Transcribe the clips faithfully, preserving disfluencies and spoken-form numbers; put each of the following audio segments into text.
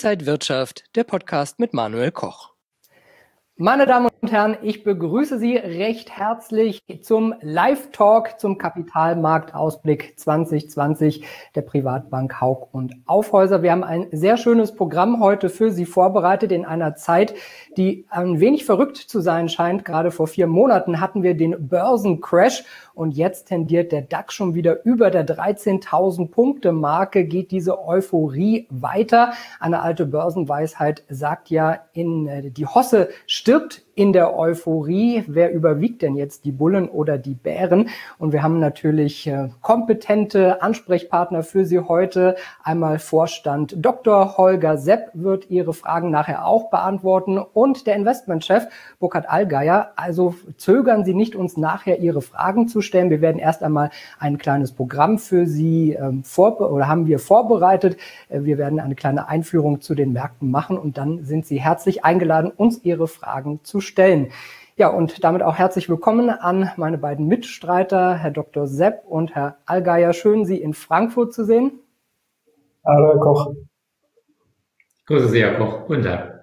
Inside Wirtschaft, der Podcast mit Manuel Koch. Meine Damen und Herren, ich begrüße Sie recht herzlich zum Live-Talk zum Kapitalmarktausblick zwanzig zwanzig der Privatbank Hauck und Aufhäuser. Wir haben ein sehr schönes Programm heute für Sie vorbereitet in einer Zeit, die ein wenig verrückt zu sein scheint. Gerade vor vier Monaten hatten wir den Börsencrash und jetzt tendiert der DAX schon wieder über der dreizehntausend Punkte Marke, geht diese Euphorie weiter. Eine alte Börsenweisheit sagt ja, in die Hosse stirbt in der Euphorie. Wer überwiegt denn jetzt, die Bullen oder die Bären? Und wir haben natürlich äh, kompetente Ansprechpartner für Sie heute. Einmal Vorstand Doktor Holger Sepp wird Ihre Fragen nachher auch beantworten und der Investmentchef Burkhard Allgeier. Also zögern Sie nicht, uns nachher Ihre Fragen zu stellen. Wir werden erst einmal ein kleines Programm für Sie ähm, vor oder haben wir vorbereitet. Äh, wir werden eine kleine Einführung zu den Märkten machen und dann sind Sie herzlich eingeladen, uns Ihre Fragen zu stellen. Ja, und damit auch herzlich willkommen an meine beiden Mitstreiter, Herr Doktor Sepp und Herr Allgeier. Schön, Sie in Frankfurt zu sehen. Hallo, Herr Koch. Grüße Sie, Herr Koch. Guten Tag.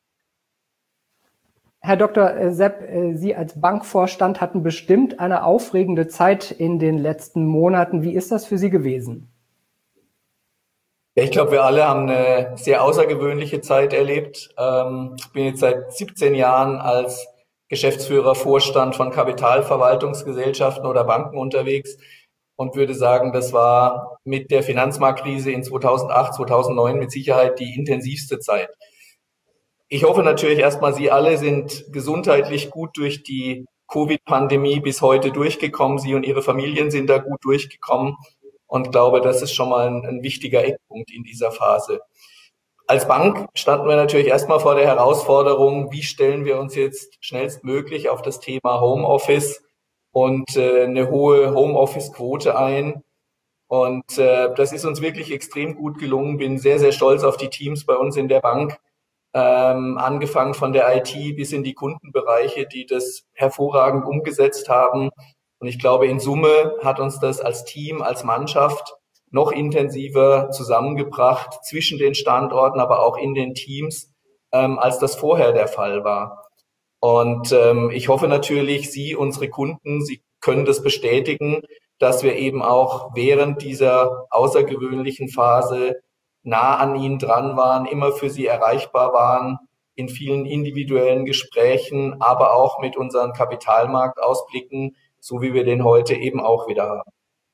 Herr Doktor Sepp, Sie als Bankvorstand hatten bestimmt eine aufregende Zeit in den letzten Monaten. Wie ist das für Sie gewesen? Ich glaube, wir alle haben eine sehr außergewöhnliche Zeit erlebt. Ich bin jetzt seit siebzehn Jahren als Geschäftsführer, Vorstand von Kapitalverwaltungsgesellschaften oder Banken unterwegs und würde sagen, das war mit der Finanzmarktkrise in zweitausendacht, zweitausendneun mit Sicherheit die intensivste Zeit. Ich hoffe natürlich erstmal, Sie alle sind gesundheitlich gut durch die Covid-Pandemie bis heute durchgekommen. Sie und Ihre Familien sind da gut durchgekommen. Und glaube, das ist schon mal ein, ein wichtiger Eckpunkt in dieser Phase. Als Bank standen wir natürlich erstmal vor der Herausforderung, wie stellen wir uns jetzt schnellstmöglich auf das Thema Homeoffice und äh, eine hohe Homeoffice-Quote ein. Und äh, das ist uns wirklich extrem gut gelungen. Bin sehr, sehr stolz auf die Teams bei uns in der Bank, ähm, angefangen von der I T bis in die Kundenbereiche, die das hervorragend umgesetzt haben. Und ich glaube, in Summe hat uns das als Team, als Mannschaft noch intensiver zusammengebracht zwischen den Standorten, aber auch in den Teams, ähm, als das vorher der Fall war. Und ähm, ich hoffe natürlich, Sie, unsere Kunden, Sie können das bestätigen, dass wir eben auch während dieser außergewöhnlichen Phase nah an Ihnen dran waren, immer für Sie erreichbar waren, in vielen individuellen Gesprächen, aber auch mit unseren Kapitalmarktausblicken, so wie wir den heute eben auch wieder haben.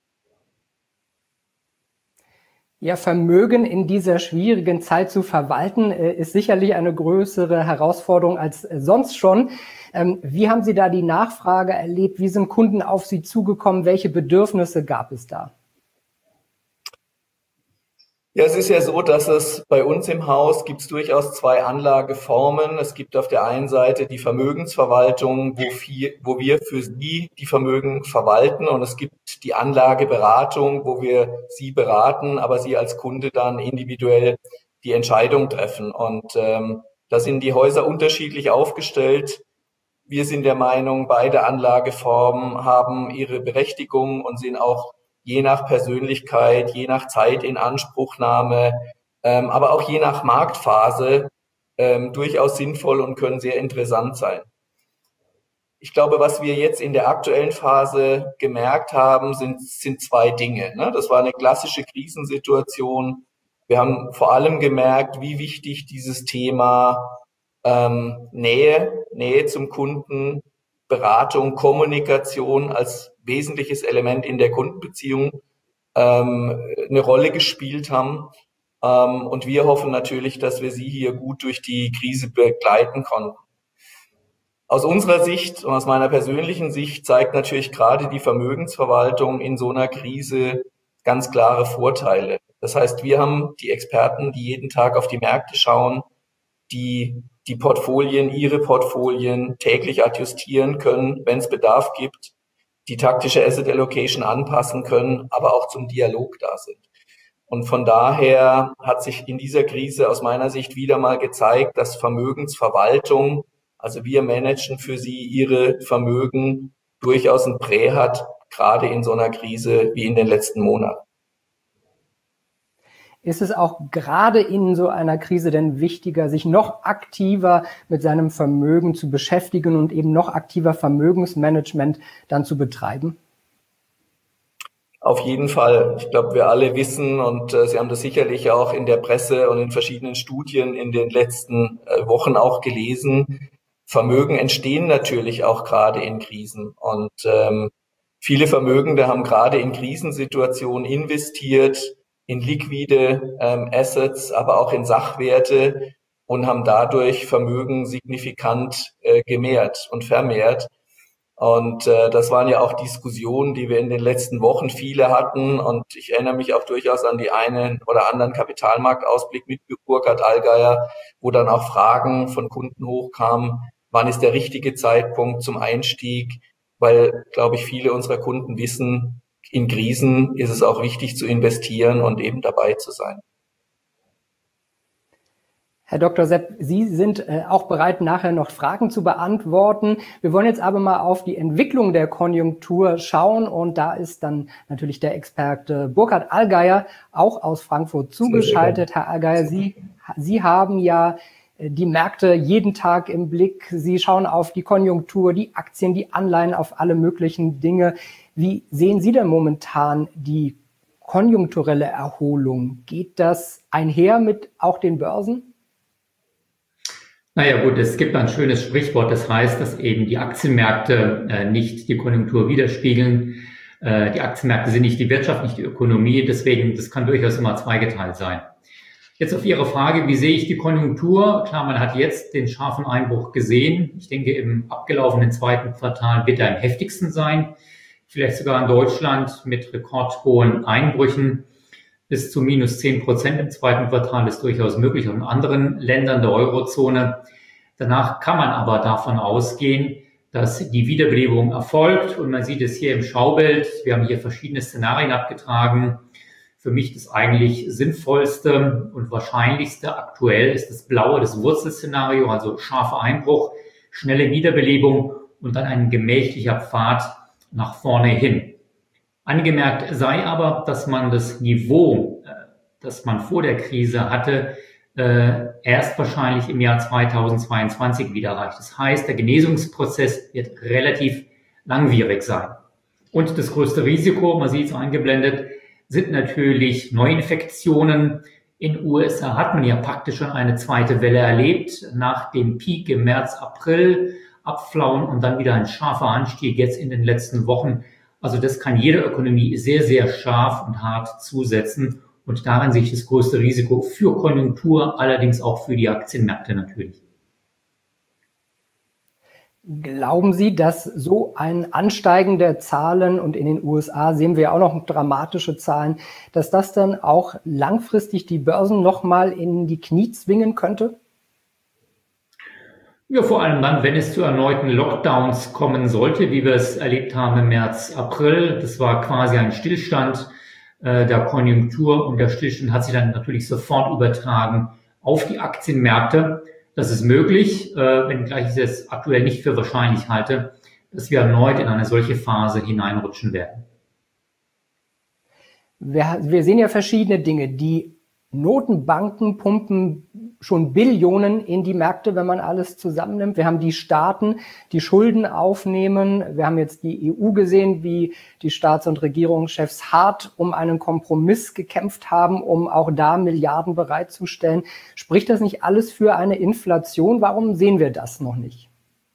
Ja, Vermögen in dieser schwierigen Zeit zu verwalten, ist sicherlich eine größere Herausforderung als sonst schon. Wie haben Sie da die Nachfrage erlebt? Wie sind Kunden auf Sie zugekommen? Welche Bedürfnisse gab es da? Ja, es ist ja so, dass es bei uns im Haus gibt es durchaus zwei Anlageformen. Es gibt auf der einen Seite die Vermögensverwaltung, wo, viel, wo wir für Sie die Vermögen verwalten, und es gibt die Anlageberatung, wo wir Sie beraten, aber Sie als Kunde dann individuell die Entscheidung treffen. Und ähm, da sind die Häuser unterschiedlich aufgestellt. Wir sind der Meinung, beide Anlageformen haben ihre Berechtigung und sind auch je nach Persönlichkeit, je nach Zeitinanspruchnahme, ähm, aber auch je nach Marktphase ähm, durchaus sinnvoll und können sehr interessant sein. Ich glaube, was wir jetzt in der aktuellen Phase gemerkt haben, sind, sind zwei Dinge. Ne? Das war eine klassische Krisensituation. Wir haben vor allem gemerkt, wie wichtig dieses Thema ähm, Nähe, Nähe zum Kunden, Beratung, Kommunikation als wesentliches Element in der Kundenbeziehung ähm, eine Rolle gespielt haben. Ähm, und wir hoffen natürlich, dass wir Sie hier gut durch die Krise begleiten konnten. Aus unserer Sicht und aus meiner persönlichen Sicht zeigt natürlich gerade die Vermögensverwaltung in so einer Krise ganz klare Vorteile. Das heißt, wir haben die Experten, die jeden Tag auf die Märkte schauen, die die Portfolien, ihre Portfolien täglich adjustieren können, wenn es Bedarf gibt, die taktische Asset Allocation anpassen können, aber auch zum Dialog da sind. Und von daher hat sich in dieser Krise aus meiner Sicht wieder mal gezeigt, dass Vermögensverwaltung, also wir managen für Sie Ihre Vermögen, durchaus ein Prä hat, gerade in so einer Krise wie in den letzten Monaten. Ist es auch gerade in so einer Krise denn wichtiger, sich noch aktiver mit seinem Vermögen zu beschäftigen und eben noch aktiver Vermögensmanagement dann zu betreiben? Auf jeden Fall. Ich glaube, wir alle wissen, und äh, Sie haben das sicherlich auch in der Presse und in verschiedenen Studien in den letzten äh, Wochen auch gelesen, Vermögen entstehen natürlich auch gerade in Krisen. Und ähm, viele Vermögende haben gerade in Krisensituationen investiert, in liquide ähm, Assets, aber auch in Sachwerte und haben dadurch Vermögen signifikant äh, gemehrt und vermehrt. Und äh, das waren ja auch Diskussionen, die wir in den letzten Wochen viele hatten. Und ich erinnere mich auch durchaus an die einen oder anderen Kapitalmarktausblick mit Burkhard Allgeier, wo dann auch Fragen von Kunden hochkamen, wann ist der richtige Zeitpunkt zum Einstieg? Weil, glaube ich, viele unserer Kunden wissen, in Krisen ist es auch wichtig zu investieren und eben dabei zu sein. Herr Doktor Sepp, Sie sind äh, auch bereit, nachher noch Fragen zu beantworten. Wir wollen jetzt aber mal auf die Entwicklung der Konjunktur schauen. Und da ist dann natürlich der Experte Burkhard Allgeier auch aus Frankfurt zugeschaltet. Herr Allgeier, Sie, Sie haben ja die Märkte jeden Tag im Blick. Sie schauen auf die Konjunktur, die Aktien, die Anleihen, auf alle möglichen Dinge. Wie sehen Sie denn momentan die konjunkturelle Erholung? Geht das einher mit auch den Börsen? Naja gut, es gibt ein schönes Sprichwort, das heißt, dass eben die Aktienmärkte äh, nicht die Konjunktur widerspiegeln. Äh, die Aktienmärkte sind nicht die Wirtschaft, nicht die Ökonomie, deswegen, das kann durchaus immer zweigeteilt sein. Jetzt auf Ihre Frage, wie sehe ich die Konjunktur? Klar, man hat jetzt den scharfen Einbruch gesehen. Ich denke, im abgelaufenen zweiten Quartal wird er am heftigsten sein. Vielleicht sogar in Deutschland mit rekordhohen Einbrüchen. Bis zu minus zehn Prozent im zweiten Quartal ist durchaus möglich, auch in anderen Ländern der Eurozone. Danach kann man aber davon ausgehen, dass die Wiederbelebung erfolgt. Und man sieht es hier im Schaubild. Wir haben hier verschiedene Szenarien abgetragen. Für mich das eigentlich sinnvollste und wahrscheinlichste aktuell ist das blaue, das Wurzelszenario, also scharfer Einbruch, schnelle Wiederbelebung und dann ein gemächlicher Pfad nach vorne hin. Angemerkt sei aber, dass man das Niveau, das man vor der Krise hatte, erst wahrscheinlich im Jahr zweitausendzweiundzwanzig wieder erreicht. Das heißt, der Genesungsprozess wird relativ langwierig sein. Und das größte Risiko, man sieht es eingeblendet, sind natürlich Neuinfektionen. In den U S A hat man ja praktisch schon eine zweite Welle erlebt, nach dem Peak im März, April, Abflauen und dann wieder ein scharfer Anstieg jetzt in den letzten Wochen. Also das kann jede Ökonomie sehr, sehr scharf und hart zusetzen. Und darin sehe ich das größte Risiko für Konjunktur, allerdings auch für die Aktienmärkte natürlich. Glauben Sie, dass so ein Ansteigen der Zahlen, und in den U S A sehen wir auch noch dramatische Zahlen, dass das dann auch langfristig die Börsen nochmal in die Knie zwingen könnte? Ja, vor allem dann, wenn es zu erneuten Lockdowns kommen sollte, wie wir es erlebt haben im März, April. Das war quasi ein Stillstand äh, der Konjunktur und der Stillstand hat sich dann natürlich sofort übertragen auf die Aktienmärkte. Das ist möglich, äh, wenngleich ich es aktuell nicht für wahrscheinlich halte, dass wir erneut in eine solche Phase hineinrutschen werden. Wir, wir sehen ja verschiedene Dinge. Die Notenbanken pumpen schon Billionen in die Märkte, wenn man alles zusammennimmt. Wir haben die Staaten, die Schulden aufnehmen. Wir haben jetzt die E U gesehen, wie die Staats- und Regierungschefs hart um einen Kompromiss gekämpft haben, um auch da Milliarden bereitzustellen. Spricht das nicht alles für eine Inflation? Warum sehen wir das noch nicht?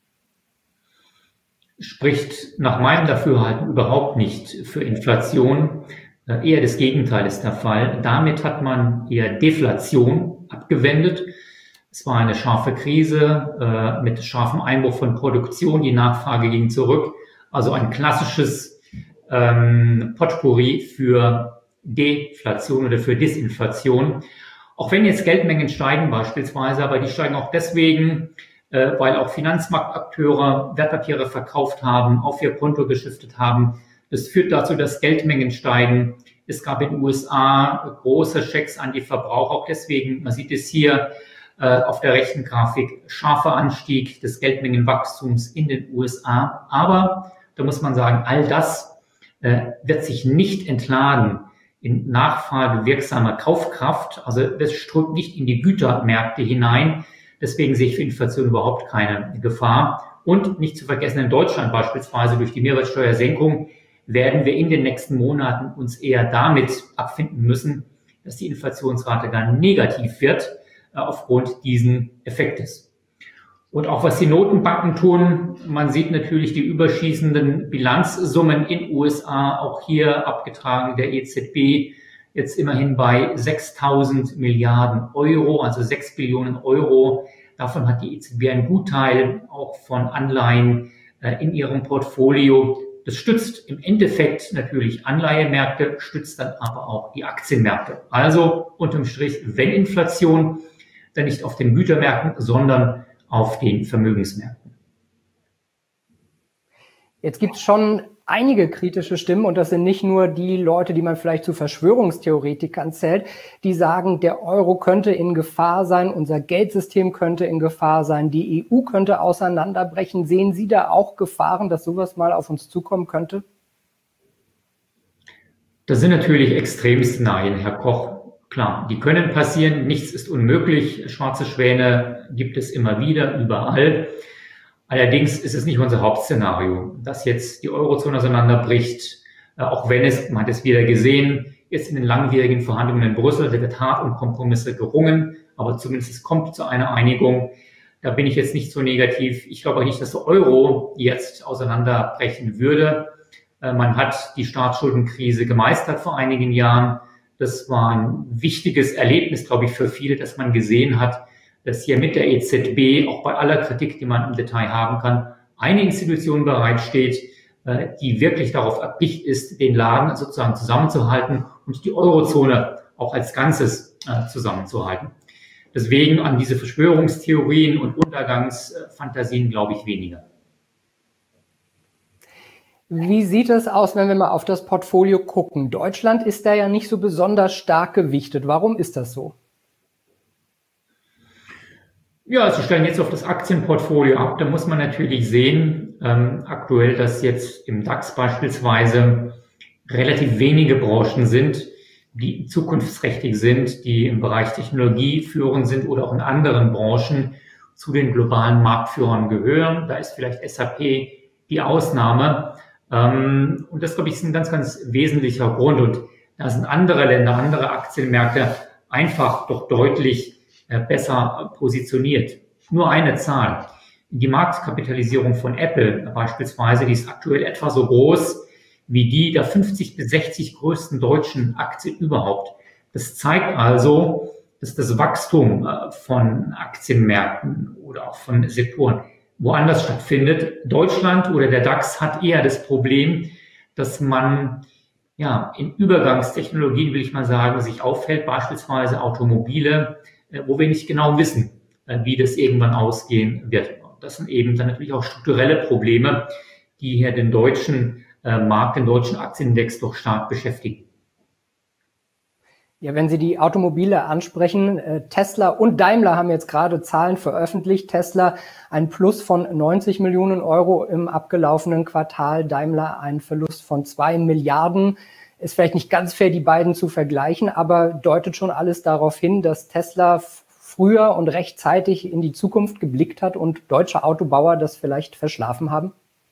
Spricht nach meinem Dafürhalten überhaupt nicht für Inflation. Eher das Gegenteil ist der Fall. Damit hat man eher Deflation abgewendet. Es war eine scharfe Krise äh, mit scharfem Einbruch von Produktion. Die Nachfrage ging zurück. Also ein klassisches ähm, Potpourri für Deflation oder für Disinflation. Auch wenn jetzt Geldmengen steigen beispielsweise, aber die steigen auch deswegen, äh, weil auch Finanzmarktakteure Wertpapiere verkauft haben, auf ihr Konto geschiftet haben. Das führt dazu, dass Geldmengen steigen. Es gab in den U S A große Schecks an die Verbraucher. Auch deswegen, man sieht es hier äh, auf der rechten Grafik, scharfer Anstieg des Geldmengenwachstums in den U S A. Aber da muss man sagen, all das äh, wird sich nicht entladen in nachfragewirksame Kaufkraft. Also das strömt nicht in die Gütermärkte hinein. Deswegen sehe ich für Inflation überhaupt keine Gefahr. Und nicht zu vergessen, in Deutschland beispielsweise durch die Mehrwertsteuersenkung werden wir in den nächsten Monaten uns eher damit abfinden müssen, dass die Inflationsrate gar negativ wird äh, aufgrund diesen Effektes. Und auch was die Notenbanken tun, man sieht natürlich die überschießenden Bilanzsummen in U S A, auch hier abgetragen der E Z B, jetzt immerhin bei sechstausend Milliarden Euro, also sechs Billionen Euro. Davon hat die E Z B einen Gutteil auch von Anleihen äh, in ihrem Portfolio. Das stützt im Endeffekt natürlich Anleihemärkte, stützt dann aber auch die Aktienmärkte. Also unterm Strich, wenn Inflation, dann nicht auf den Gütermärkten, sondern auf den Vermögensmärkten. Jetzt gibt es schon einige kritische Stimmen und das sind nicht nur die Leute, die man vielleicht zu Verschwörungstheoretikern zählt, die sagen, der Euro könnte in Gefahr sein, unser Geldsystem könnte in Gefahr sein, die E U könnte auseinanderbrechen. Sehen Sie da auch Gefahren, dass sowas mal auf uns zukommen könnte? Das sind natürlich Extremszenarien, Herr Koch. Klar, die können passieren, nichts ist unmöglich. Schwarze Schwäne gibt es immer wieder, überall. Allerdings ist es nicht unser Hauptszenario, dass jetzt die Eurozone auseinanderbricht, auch wenn es, man hat es wieder gesehen, jetzt in den langwierigen Verhandlungen in Brüssel wird hart um Kompromisse gerungen, aber zumindest es kommt zu einer Einigung. Da bin ich jetzt nicht so negativ. Ich glaube auch nicht, dass der Euro jetzt auseinanderbrechen würde. Man hat die Staatsschuldenkrise gemeistert vor einigen Jahren. Das war ein wichtiges Erlebnis, glaube ich, für viele, dass man gesehen hat, dass hier mit der E Z B, auch bei aller Kritik, die man im Detail haben kann, eine Institution bereitsteht, die wirklich darauf erpicht ist, den Laden sozusagen zusammenzuhalten und die Eurozone auch als Ganzes zusammenzuhalten. Deswegen an diese Verschwörungstheorien und Untergangsfantasien glaube ich weniger. Wie sieht es aus, wenn wir mal auf das Portfolio gucken? Deutschland ist da ja nicht so besonders stark gewichtet. Warum ist das so? Ja, also stellen jetzt auf das Aktienportfolio ab. Da muss man natürlich sehen, ähm, aktuell, dass jetzt im DAX beispielsweise relativ wenige Branchen sind, die zukunftsträchtig sind, die im Bereich Technologie führend sind oder auch in anderen Branchen zu den globalen Marktführern gehören. Da ist vielleicht S A P die Ausnahme. Und das, glaube ich, ist ein ganz, ganz wesentlicher Grund. Und da sind andere Länder, andere Aktienmärkte einfach doch deutlich besser positioniert. Nur eine Zahl. Die Marktkapitalisierung von Apple beispielsweise, die ist aktuell etwa so groß wie die der fünfzig bis sechzig größten deutschen Aktien überhaupt. Das zeigt also, dass das Wachstum von Aktienmärkten oder auch von Sektoren woanders stattfindet. Deutschland oder der DAX hat eher das Problem, dass man ja in Übergangstechnologien, will ich mal sagen, sich auffällt, beispielsweise Automobile, wo wir nicht genau wissen, wie das irgendwann ausgehen wird. Das sind eben dann natürlich auch strukturelle Probleme, die hier den deutschen Markt, den deutschen Aktienindex doch stark beschäftigen. Ja, wenn Sie die Automobile ansprechen, äh, Tesla und Daimler haben jetzt gerade Zahlen veröffentlicht. Tesla ein Plus von neunzig Millionen Euro im abgelaufenen Quartal, Daimler ein Verlust von zwei Milliarden. Ist vielleicht nicht ganz fair, die beiden zu vergleichen, aber deutet schon alles darauf hin, dass Tesla f- früher und rechtzeitig in die Zukunft geblickt hat und deutsche Autobauer das vielleicht verschlafen haben?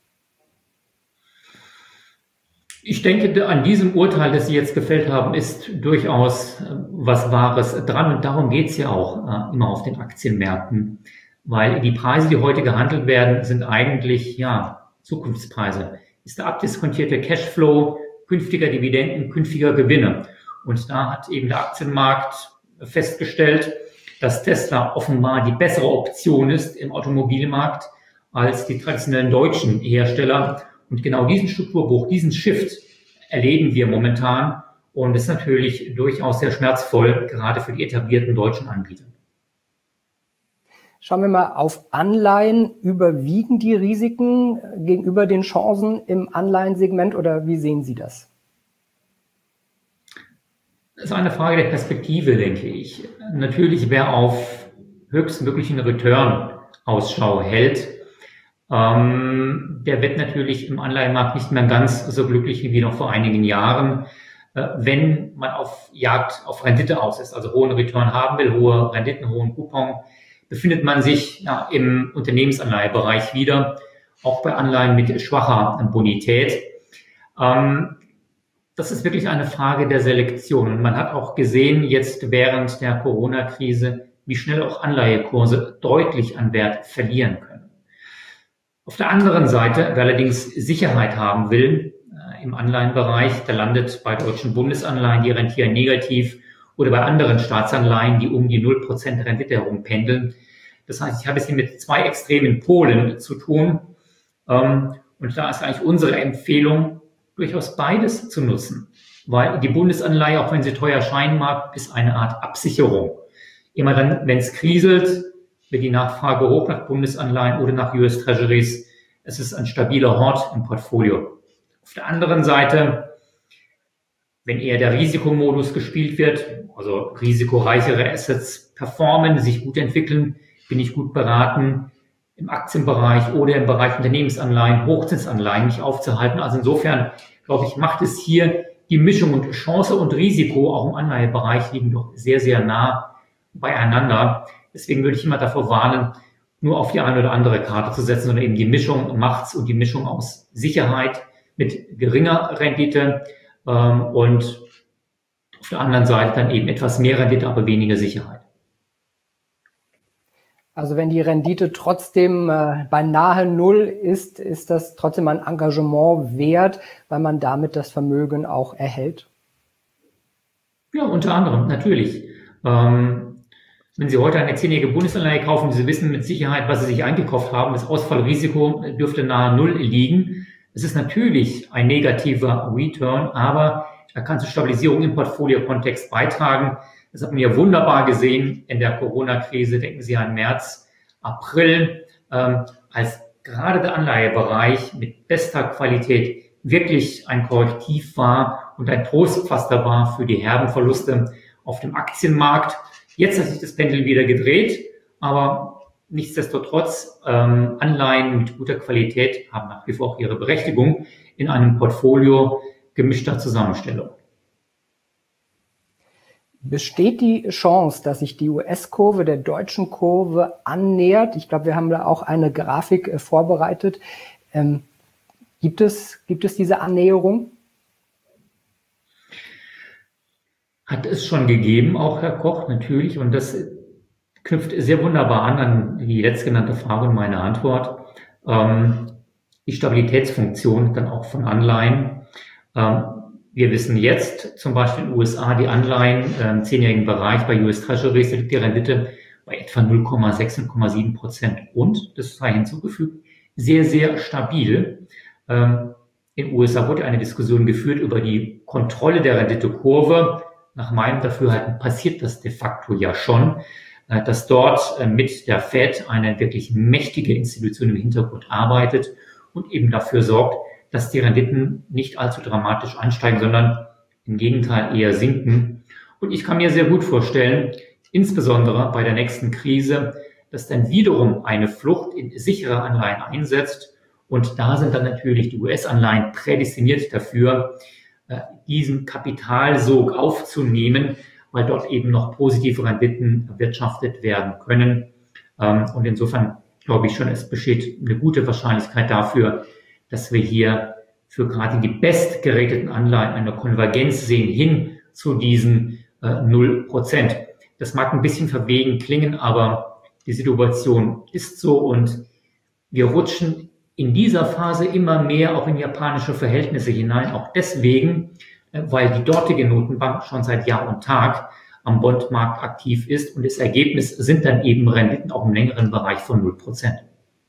Ich denke, an diesem Urteil, das Sie jetzt gefällt haben, ist durchaus was Wahres dran. Und darum geht es ja auch äh, immer auf den Aktienmärkten. Weil die Preise, die heute gehandelt werden, sind eigentlich ja Zukunftspreise. Ist der abdiskontierte Cashflow künftiger Dividenden, künftiger Gewinne. Und da hat eben der Aktienmarkt festgestellt, dass Tesla offenbar die bessere Option ist im Automobilmarkt als die traditionellen deutschen Hersteller. Und genau diesen Strukturbruch, diesen Shift erleben wir momentan. Und das ist natürlich durchaus sehr schmerzvoll, gerade für die etablierten deutschen Anbieter. Schauen wir mal auf Anleihen. Überwiegen die Risiken gegenüber den Chancen im Anleihensegment oder wie sehen Sie das? Das ist eine Frage der Perspektive, denke ich. Natürlich, wer auf höchstmöglichen Return Ausschau hält, Ähm, der wird natürlich im Anleihenmarkt nicht mehr ganz so glücklich wie noch vor einigen Jahren. wenn man auf Jagd auf Rendite aus ist, also hohen Return haben will, hohe Renditen, hohen Coupon, befindet man sich ja, im Unternehmensanleihebereich wieder, auch bei Anleihen mit schwacher Bonität. Ähm, das ist wirklich eine Frage der Selektion. Und man hat auch gesehen, jetzt während der Corona-Krise, wie schnell auch Anleihekurse deutlich an Wert verlieren können. Auf der anderen Seite, wer allerdings Sicherheit haben will äh, im Anleihenbereich, der landet bei deutschen Bundesanleihen, die rentieren negativ, oder bei anderen Staatsanleihen, die um die null Prozent Rendite herum pendeln. Das heißt, ich habe es hier mit zwei extremen Polen zu tun. Ähm, und da ist eigentlich unsere Empfehlung, durchaus beides zu nutzen. Weil die Bundesanleihe, auch wenn sie teuer scheinen mag, ist eine Art Absicherung. Immer dann, wenn es kriselt, wird die Nachfrage hoch nach Bundesanleihen oder nach U S Treasuries. Es ist ein stabiler Hort im Portfolio. Auf der anderen Seite, wenn eher der Risikomodus gespielt wird, also risikoreichere Assets performen, sich gut entwickeln, bin ich gut beraten, im Aktienbereich oder im Bereich Unternehmensanleihen, Hochzinsanleihen mich aufzuhalten. Also insofern, glaube ich, macht es hier die Mischung und Chance und Risiko auch im Anleihebereich liegen doch sehr, sehr nah beieinander. Deswegen würde ich immer davor warnen, nur auf die eine oder andere Karte zu setzen, sondern eben die Mischung macht's und die Mischung aus Sicherheit mit geringer Rendite ähm, und auf der anderen Seite dann eben etwas mehr Rendite, aber weniger Sicherheit. Also wenn die Rendite trotzdem äh, beinahe null ist, ist das trotzdem ein Engagement wert, weil man damit das Vermögen auch erhält? Ja, unter anderem, natürlich. Ähm, wenn Sie heute eine zehnjährige Bundesanleihe kaufen, Sie wissen mit Sicherheit, was Sie sich eingekauft haben, das Ausfallrisiko dürfte nahe Null liegen. Es ist natürlich ein negativer Return, aber er kann zur Stabilisierung im Portfolio-Kontext beitragen. Das hat man ja wunderbar gesehen in der Corona-Krise. Denken Sie an März, April, ähm, als gerade der Anleihebereich mit bester Qualität wirklich ein Korrektiv war und ein Trostpflaster war für die herben Verluste auf dem Aktienmarkt. Jetzt hat sich das Pendel wieder gedreht, aber nichtsdestotrotz ähm, Anleihen mit guter Qualität haben nach wie vor auch ihre Berechtigung in einem Portfolio gemischter Zusammenstellung. Besteht die Chance, dass sich die U S-Kurve der deutschen Kurve annähert? Ich glaube, wir haben da auch eine Grafik äh, vorbereitet. Ähm, gibt es, gibt es diese Annäherung? Hat es schon gegeben, auch Herr Koch, natürlich. Und das knüpft sehr wunderbar an an die letztgenannte Frage und meine Antwort. Ähm, die Stabilitätsfunktion dann auch von Anleihen. Ähm, Wir wissen jetzt zum Beispiel in den U S A die Anleihen im zehnjährigen Bereich bei U S Treasuries liegt die Rendite bei etwa null Komma sechs, null Komma sieben Prozent. Und, das sei hinzugefügt, sehr, sehr stabil. Ähm, in den U S A wurde eine Diskussion geführt über die Kontrolle der Renditekurve. Nach meinem Dafürhalten passiert das de facto ja schon, äh, dass dort äh, mit der Fed eine wirklich mächtige Institution im Hintergrund arbeitet und eben dafür sorgt, dass die Renditen nicht allzu dramatisch ansteigen, sondern im Gegenteil eher sinken. Und ich kann mir sehr gut vorstellen, insbesondere bei der nächsten Krise, dass dann wiederum eine Flucht in sichere Anleihen einsetzt. Und da sind dann natürlich die U S-Anleihen prädestiniert dafür, diesen Kapitalsog aufzunehmen, weil dort eben noch positive Renditen erwirtschaftet werden können. Und insofern glaube ich schon, es besteht eine gute Wahrscheinlichkeit dafür, dass wir hier für gerade die bestgerateten Anleihen eine Konvergenz sehen hin zu diesen äh, null Prozent. Das mag ein bisschen verwegen klingen, aber die Situation ist so und wir rutschen in dieser Phase immer mehr auch in japanische Verhältnisse hinein, auch deswegen, äh, weil die dortige Notenbank schon seit Jahr und Tag am Bondmarkt aktiv ist und das Ergebnis sind dann eben Renditen auch im längeren Bereich von null Prozent.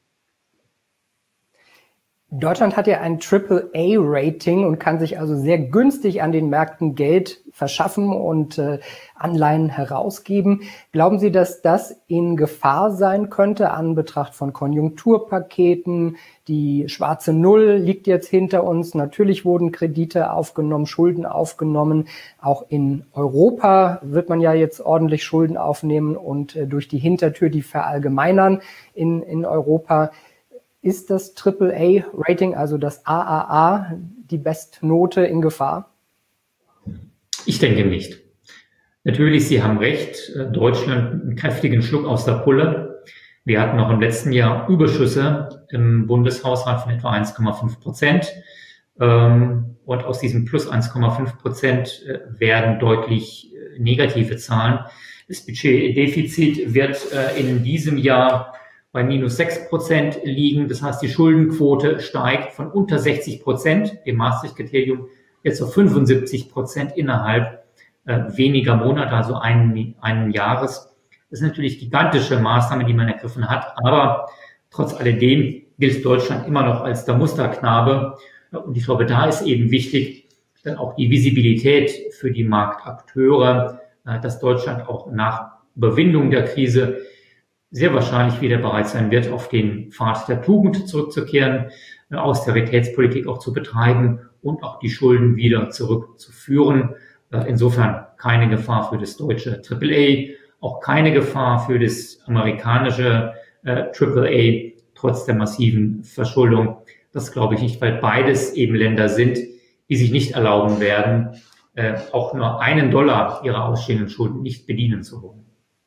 Deutschland hat ja ein Triple A Rating und kann sich also sehr günstig an den Märkten Geld verschaffen und äh, Anleihen herausgeben. Glauben Sie, dass das in Gefahr sein könnte an Betracht von Konjunkturpaketen? Die schwarze Null liegt jetzt hinter uns. Natürlich wurden Kredite aufgenommen, Schulden aufgenommen. Auch in Europa wird man ja jetzt ordentlich Schulden aufnehmen und äh, durch die Hintertür die verallgemeinern in, in Europa. Ist das Triple A Rating, also das A A A, die Bestnote in Gefahr? Ich denke nicht. Natürlich, Sie haben recht, Deutschland einen kräftigen Schluck aus der Pulle. Wir hatten noch im letzten Jahr Überschüsse im Bundeshaushalt von etwa eins Komma fünf Prozent. Und aus diesem plus eins Komma fünf Prozent werden deutlich negative Zahlen. Das Budgetdefizit wird in diesem Jahr bei minus sechs Prozent liegen. Das heißt, die Schuldenquote steigt von unter sechzig Prozent, dem Maastricht-Kriterium, jetzt auf fünfundsiebzig Prozent innerhalb äh, weniger Monate, also einen, einen Jahres. Das ist natürlich gigantische Maßnahme, die man ergriffen hat. Aber trotz alledem gilt Deutschland immer noch als der Musterknabe. Und ich glaube, da ist eben wichtig, dann auch die Visibilität für die Marktakteure, äh, dass Deutschland auch nach Überwindung der Krise sehr wahrscheinlich wieder bereit sein wird, auf den Pfad der Tugend zurückzukehren, eine Austeritätspolitik auch zu betreiben und auch die Schulden wieder zurückzuführen. Insofern keine Gefahr für das deutsche Triple A, auch keine Gefahr für das amerikanische äh, Triple A, trotz der massiven Verschuldung. Das glaube ich nicht, weil beides eben Länder sind, die sich nicht erlauben werden, äh, auch nur einen Dollar ihrer ausstehenden Schulden nicht bedienen zu wollen.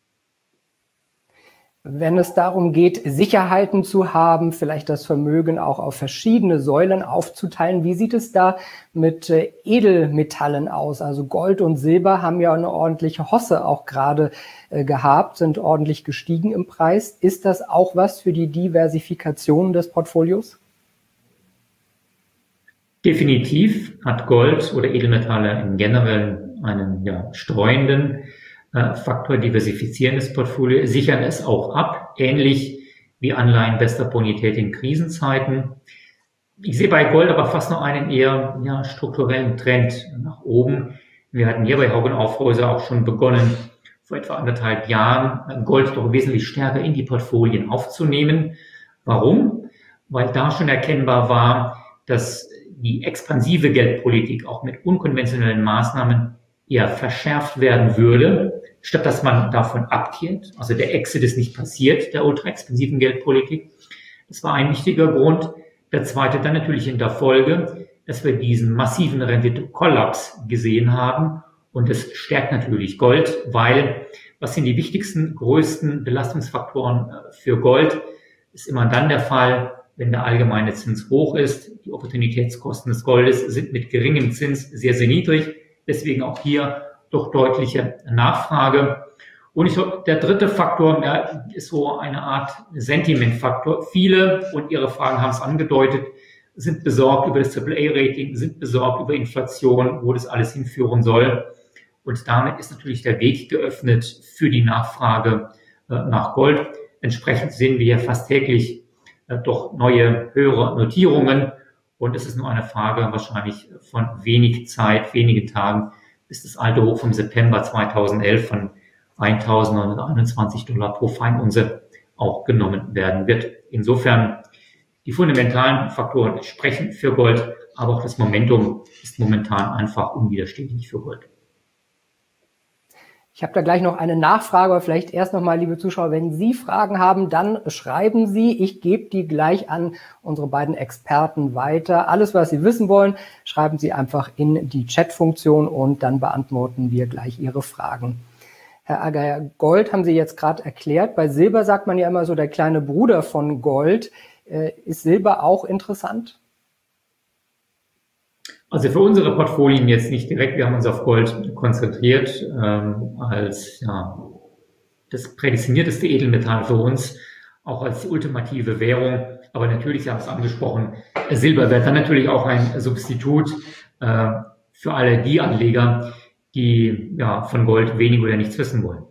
Wenn es darum geht, Sicherheiten zu haben, vielleicht das Vermögen auch auf verschiedene Säulen aufzuteilen, wie sieht es da mit äh, Edelmetallen aus? Also Gold und Silber haben ja eine ordentliche Hosse auch gerade äh, gehabt, sind ordentlich gestiegen im Preis. Ist das auch was für die Diversifikation des Portfolios? Definitiv hat Gold oder Edelmetalle im Generellen einen ja, streuenden Faktor, diversifizieren das Portfolio, sichern es auch ab, ähnlich wie Anleihen bester Bonität in Krisenzeiten. Ich sehe bei Gold aber fast noch einen eher ja, strukturellen Trend nach oben. Wir hatten hier bei Hauck Aufhäuser auch schon begonnen, vor etwa anderthalb Jahren Gold doch wesentlich stärker in die Portfolien aufzunehmen. Warum? Weil da schon erkennbar war, dass die expansive Geldpolitik auch mit unkonventionellen Maßnahmen eher verschärft werden würde, statt dass man davon abkehrt. Also der Exit ist nicht passiert, der ultra-expansiven Geldpolitik. Das war ein wichtiger Grund. Der zweite dann natürlich in der Folge, dass wir diesen massiven Rendite-Kollaps gesehen haben. Und das stärkt natürlich Gold, weil was sind die wichtigsten, größten Belastungsfaktoren für Gold? Ist immer dann der Fall, wenn der allgemeine Zins hoch ist. Die Opportunitätskosten des Goldes sind mit geringem Zins sehr, sehr niedrig. Deswegen auch hier doch deutliche Nachfrage. Und ich glaube, der dritte Faktor ja, ist so eine Art Sentimentfaktor. Viele, und Ihre Fragen haben es angedeutet, sind besorgt über das Triple A Rating, sind besorgt über Inflation, wo das alles hinführen soll. Und damit ist natürlich der Weg geöffnet für die Nachfrage äh, nach Gold. Entsprechend sehen wir ja fast täglich äh, doch neue, höhere Notierungen. Und es ist nur eine Frage wahrscheinlich von wenig Zeit, wenigen Tagen, bis das alte Hoch vom September zweitausendelf von eintausendneunhunderteinundzwanzig Dollar pro Feinunze auch genommen werden wird. Insofern, die fundamentalen Faktoren sprechen für Gold, aber auch das Momentum ist momentan einfach unwiderstehlich für Gold. Ich habe da gleich noch eine Nachfrage, aber vielleicht erst nochmal, liebe Zuschauer, wenn Sie Fragen haben, dann schreiben Sie. Ich gebe die gleich an unsere beiden Experten weiter. Alles, was Sie wissen wollen, schreiben Sie einfach in die Chat-Funktion und dann beantworten wir gleich Ihre Fragen. Herr Ager, Gold haben Sie jetzt gerade erklärt. Bei Silber sagt man ja immer so, der kleine Bruder von Gold. Ist Silber auch interessant? Also für unsere Portfolien jetzt nicht direkt. Wir haben uns auf Gold konzentriert ähm, als ja, das prädestinierteste Edelmetall für uns, auch als die ultimative Währung. Aber natürlich, Sie haben es angesprochen, Silber wird dann natürlich auch ein Substitut äh, für alle die Anleger, die ja von Gold wenig oder nichts wissen wollen.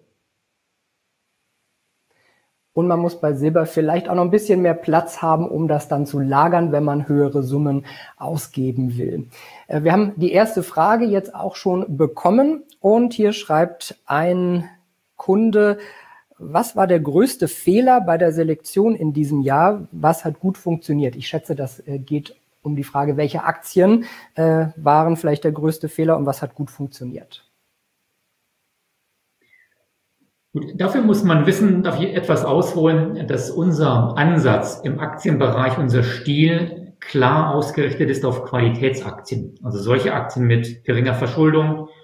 Und man muss bei Silber vielleicht auch noch ein bisschen mehr Platz haben, um das dann zu lagern, wenn man höhere Summen ausgeben will. Wir haben die erste Frage jetzt auch schon bekommen und hier schreibt ein Kunde, was war der größte Fehler bei der Selektion in diesem Jahr? Was hat gut funktioniert? Ich schätze, das geht um die Frage, welche Aktien äh, waren vielleicht der größte Fehler und was hat gut funktioniert? Gut, dafür muss man wissen, darf ich etwas ausholen, dass unser Ansatz im Aktienbereich, unser Stil klar ausgerichtet ist auf Qualitätsaktien. Also solche Aktien mit geringer Verschuldung,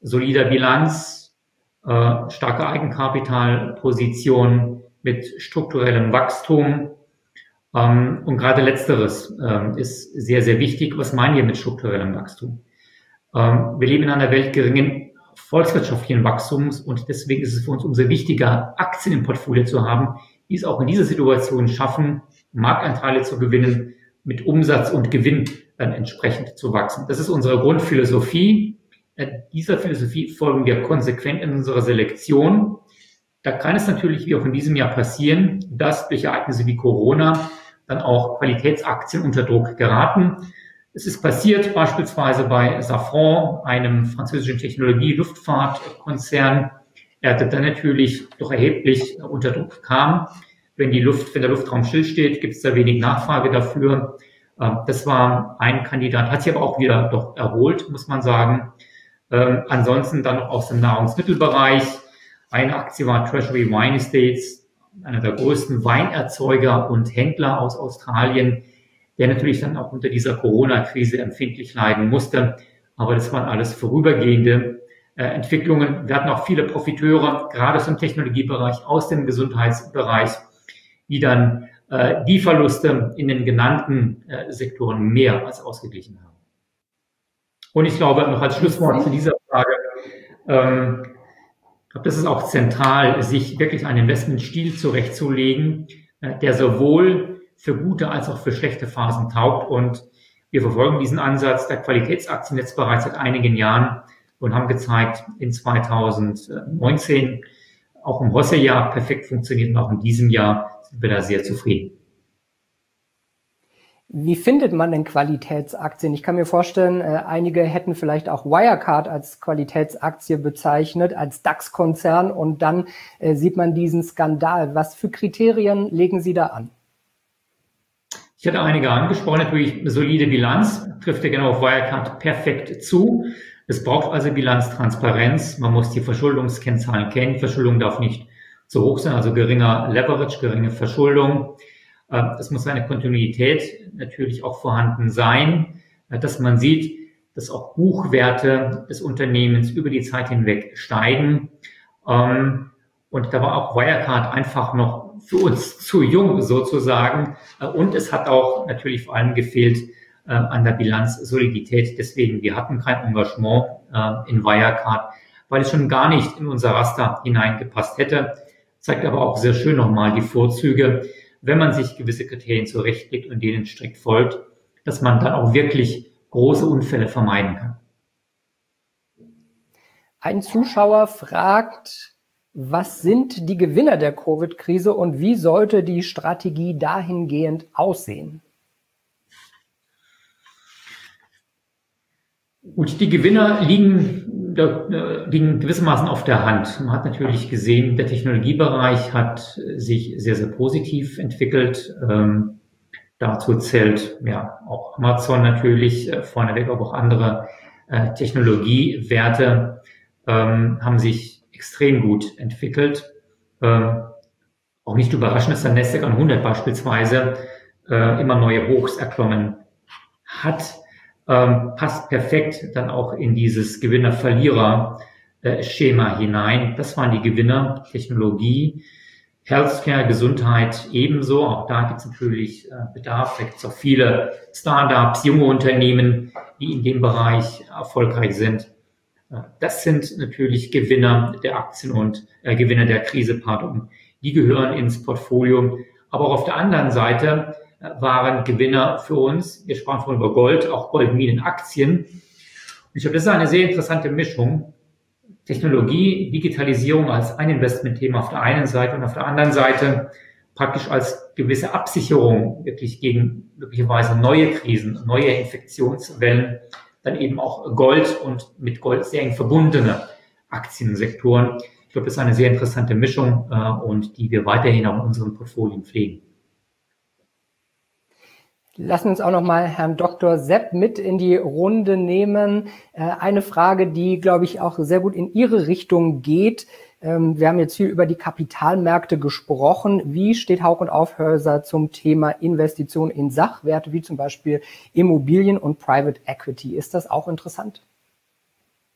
solider Bilanz, äh, starke Eigenkapitalposition mit strukturellem Wachstum. Ähm, und gerade Letzteres ähm, ist sehr, sehr wichtig. Was meinen wir mit strukturellem Wachstum? Ähm, wir leben in einer Welt geringen volkswirtschaftlichen Wachstums und deswegen ist es für uns umso wichtiger, Aktien im Portfolio zu haben, die es auch in dieser Situation schaffen, Marktanteile zu gewinnen, mit Umsatz und Gewinn dann entsprechend zu wachsen. Das ist unsere Grundphilosophie. Äh, dieser Philosophie folgen wir konsequent in unserer Selektion. Da kann es natürlich wie auch in diesem Jahr passieren, dass durch Ereignisse wie Corona dann auch Qualitätsaktien unter Druck geraten. Es ist passiert beispielsweise bei Safran, einem französischen Technologie-Luftfahrtkonzern, er dann natürlich doch erheblich unter Druck kam. Wenn die Luft, wenn der Luftraum stillsteht, gibt es da wenig Nachfrage dafür. Das war ein Kandidat, hat sich aber auch wieder doch erholt, muss man sagen. Ähm, ansonsten dann noch aus dem Nahrungsmittelbereich. Eine Aktie war Treasury Wine Estates, einer der größten Weinerzeuger und Händler aus Australien, der natürlich dann auch unter dieser Corona-Krise empfindlich leiden musste. Aber das waren alles vorübergehende äh, Entwicklungen. Wir hatten auch viele Profiteure, gerade aus dem Technologiebereich, aus dem Gesundheitsbereich, die dann äh, die Verluste in den genannten äh, Sektoren mehr als ausgeglichen haben. Und ich glaube, noch als Schlusswort zu dieser Frage, ähm, ich glaube, das ist auch zentral, sich wirklich einen Investmentstil zurechtzulegen, äh, der sowohl für gute als auch für schlechte Phasen taugt. Und wir verfolgen diesen Ansatz der Qualitätsaktien jetzt bereits seit einigen Jahren und haben gezeigt, in zweitausendneunzehn, auch im Hosse-Jahr perfekt funktioniert und auch in diesem Jahr sind wir da sehr zufrieden. Wie findet man denn Qualitätsaktien? Ich kann mir vorstellen, äh, einige hätten vielleicht auch Wirecard als Qualitätsaktie bezeichnet, als DAX-Konzern, und dann äh, sieht man diesen Skandal. Was für Kriterien legen Sie da an? Ich hatte einige angesprochen, natürlich eine solide Bilanz, trifft ja genau auf Wirecard perfekt zu. Es braucht also Bilanztransparenz, man muss die Verschuldungskennzahlen kennen, Verschuldung darf nicht zu hoch sein, also geringer Leverage, geringe Verschuldung. Es muss eine Kontinuität natürlich auch vorhanden sein, dass man sieht, dass auch Buchwerte des Unternehmens über die Zeit hinweg steigen. Und da war auch Wirecard einfach noch für uns zu jung sozusagen. Und es hat auch natürlich vor allem gefehlt an der Bilanzsolidität. Deswegen, wir hatten kein Engagement in Wirecard, weil es schon gar nicht in unser Raster hineingepasst hätte. Zeigt aber auch sehr schön nochmal die Vorzüge, wenn man sich gewisse Kriterien zurechtlegt und denen strikt folgt, dass man dann auch wirklich große Unfälle vermeiden kann. Ein Zuschauer fragt, was sind die Gewinner der Covid-Krise und wie sollte die Strategie dahingehend aussehen? Gut, die Gewinner liegen, liegen gewissermaßen auf der Hand. Man hat natürlich gesehen, der Technologiebereich hat sich sehr, sehr positiv entwickelt. Ähm, dazu zählt ja auch Amazon natürlich, äh, vorneweg, aber auch andere äh, Technologiewerte ähm, haben sich extrem gut entwickelt. Ähm, auch nicht überraschend, dass der Nasdaq hundert beispielsweise äh, immer neue Hochs erklommen hat. Ähm, passt perfekt dann auch in dieses Gewinner-Verlierer-Schema hinein. Das waren die Gewinner, Technologie, Healthcare, Gesundheit ebenso. Auch da gibt es natürlich äh, Bedarf. Da gibt es auch viele Startups, junge Unternehmen, die in dem Bereich erfolgreich sind. Äh, das sind natürlich Gewinner der Aktien und äh, Gewinner der Krise, pardon. Die gehören ins Portfolio. Aber auch auf der anderen Seite waren Gewinner für uns. Wir sprachen vorhin über Gold, auch Goldminenaktien. Und ich glaube, das ist eine sehr interessante Mischung. Technologie, Digitalisierung als ein Investmentthema auf der einen Seite und auf der anderen Seite praktisch als gewisse Absicherung wirklich gegen möglicherweise neue Krisen, neue Infektionswellen, dann eben auch Gold und mit Gold sehr eng verbundene Aktiensektoren. Ich glaube, das ist eine sehr interessante Mischung äh, und die wir weiterhin auch in unseren Portfolien pflegen. Lassen wir uns auch noch mal Herrn Doktor Sepp mit in die Runde nehmen. Eine Frage, die, glaube ich, auch sehr gut in Ihre Richtung geht. Wir haben jetzt viel über die Kapitalmärkte gesprochen. Wie steht Hauck und Aufhäuser zum Thema Investition in Sachwerte, wie zum Beispiel Immobilien und Private Equity? Ist das auch interessant?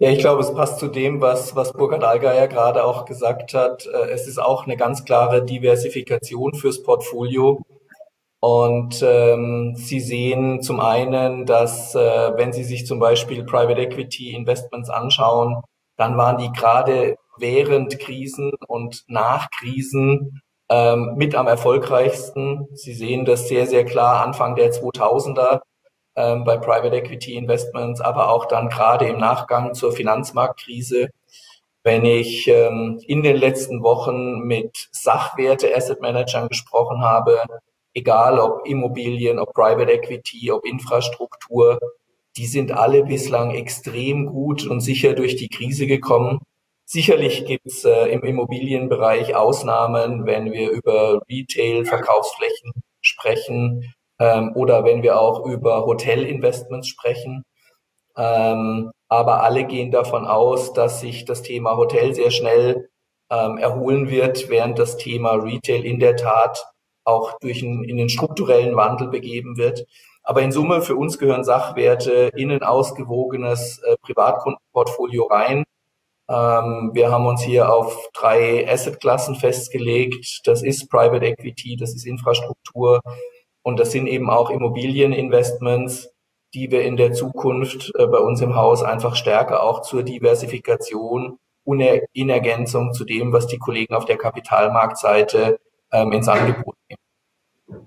Ja, ich glaube, es passt zu dem, was, was Burkhard Allgeier gerade auch gesagt hat. Es ist auch eine ganz klare Diversifikation fürs Portfolio. Und ähm, Sie sehen zum einen, dass äh, wenn Sie sich zum Beispiel Private Equity Investments anschauen, dann waren die gerade während Krisen und nach Krisen ähm, mit am erfolgreichsten. Sie sehen das sehr, sehr klar Anfang der zweitausender ähm, bei Private Equity Investments, aber auch dann gerade im Nachgang zur Finanzmarktkrise. Wenn ich ähm, in den letzten Wochen mit Sachwerte-Asset-Managern gesprochen habe, egal ob Immobilien, ob Private Equity, ob Infrastruktur, die sind alle bislang extrem gut und sicher durch die Krise gekommen. Sicherlich gibt's äh, im Immobilienbereich Ausnahmen, wenn wir über Retail-Verkaufsflächen sprechen ähm, oder wenn wir auch über Hotelinvestments sprechen. Ähm, aber alle gehen davon aus, dass sich das Thema Hotel sehr schnell ähm, erholen wird, während das Thema Retail in der Tat auch durch einen, in den strukturellen Wandel begeben wird. Aber in Summe für uns gehören Sachwerte in ein ausgewogenes äh, Privatkundenportfolio rein. Ähm, wir haben uns hier auf drei Assetklassen festgelegt. Das ist Private Equity, das ist Infrastruktur und das sind eben auch Immobilieninvestments, die wir in der Zukunft äh, bei uns im Haus einfach stärker auch zur Diversifikation und in Ergänzung zu dem, was die Kollegen auf der Kapitalmarktseite ähm, ins Angebot nehmen.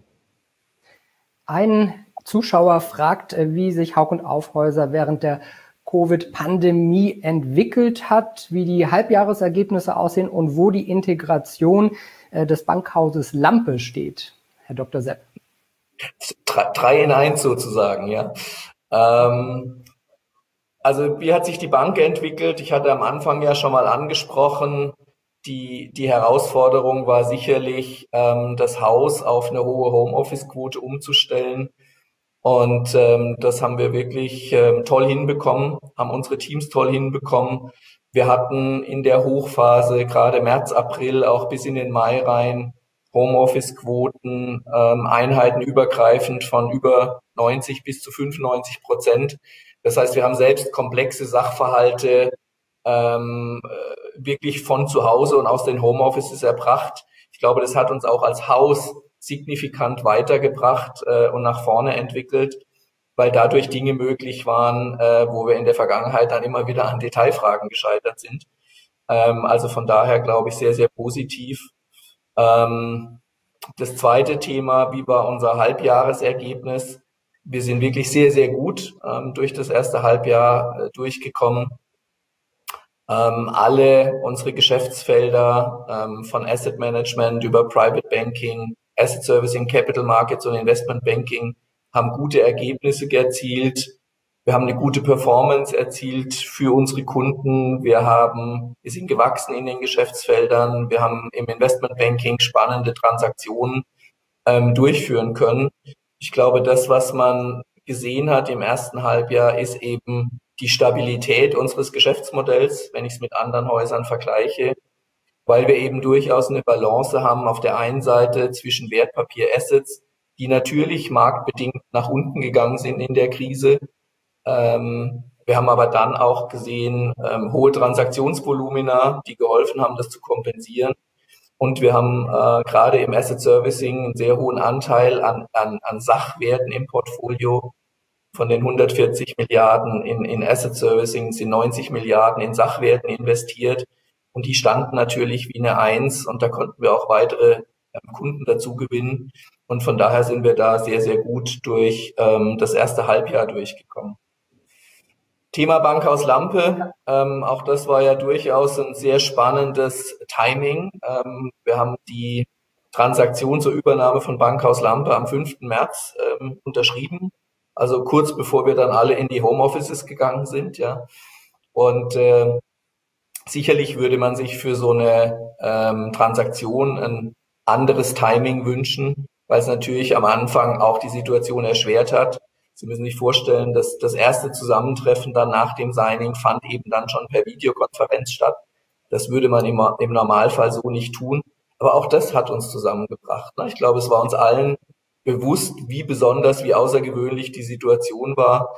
Ein Zuschauer fragt, wie sich Hauck und Aufhäuser während der Covid-Pandemie entwickelt hat, wie die Halbjahresergebnisse aussehen und wo die Integration äh, des Bankhauses Lampe steht. Herr Doktor Sepp. Drei in eins sozusagen, ja. Ähm, also wie hat sich die Bank entwickelt? Ich hatte am Anfang ja schon mal angesprochen, die, die Herausforderung war sicherlich, ähm, das Haus auf eine hohe Homeoffice-Quote umzustellen. Und ähm, das haben wir wirklich ähm, toll hinbekommen, haben unsere Teams toll hinbekommen. Wir hatten in der Hochphase, gerade März, April, auch bis in den Mai rein, Homeoffice-Quoten, ähm, einheitenübergreifend von über neunzig bis zu fünfundneunzig Prozent. Das heißt, wir haben selbst komplexe Sachverhalte ähm, wirklich von zu Hause und aus den Homeoffices erbracht. Ich glaube, das hat uns auch als Haus signifikant weitergebracht äh, und nach vorne entwickelt, weil dadurch Dinge möglich waren, äh, wo wir in der Vergangenheit dann immer wieder an Detailfragen gescheitert sind. Ähm, also von daher glaube ich sehr, sehr positiv. Ähm, das zweite Thema, wie war unser Halbjahresergebnis? Wir sind wirklich sehr, sehr gut ähm, durch das erste Halbjahr äh, durchgekommen. Ähm, alle unsere Geschäftsfelder ähm, von Asset Management über Private Banking, Asset Servicing, Capital Markets und Investment Banking haben gute Ergebnisse erzielt. Wir haben eine gute Performance erzielt für unsere Kunden. Wir haben, wir sind gewachsen in den Geschäftsfeldern. Wir haben im Investment Banking spannende Transaktionen ähm, durchführen können. Ich glaube, das, was man gesehen hat im ersten Halbjahr, ist eben die Stabilität unseres Geschäftsmodells, wenn ich es mit anderen Häusern vergleiche, weil wir eben durchaus eine Balance haben auf der einen Seite zwischen Wertpapier-Assets, die natürlich marktbedingt nach unten gegangen sind in der Krise. Ähm, wir haben aber dann auch gesehen, ähm, hohe Transaktionsvolumina, die geholfen haben, das zu kompensieren. Und wir haben äh, gerade im Asset Servicing einen sehr hohen Anteil an, an, an Sachwerten im Portfolio. Von den hundertvierzig Milliarden in, in Asset Servicing sind neunzig Milliarden in Sachwerten investiert. Und die standen natürlich wie eine Eins und da konnten wir auch weitere ähm, Kunden dazu gewinnen. Und von daher sind wir da sehr, sehr gut durch ähm, das erste Halbjahr durchgekommen. Thema Bankhaus Lampe, ähm, auch das war ja durchaus ein sehr spannendes Timing. Ähm, wir haben die Transaktion zur Übernahme von Bankhaus Lampe am fünften März ähm, unterschrieben. Also kurz bevor wir dann alle in die Homeoffices gegangen sind, ja. Und äh, sicherlich würde man sich für so eine ähm, Transaktion ein anderes Timing wünschen, weil es natürlich am Anfang auch die Situation erschwert hat. Sie müssen sich vorstellen, dass das erste Zusammentreffen dann nach dem Signing fand eben dann schon per Videokonferenz statt. Das würde man im, im Normalfall so nicht tun. Aber auch das hat uns zusammengebracht. Ich glaube, es war uns allen bewusst, wie besonders, wie außergewöhnlich die Situation war.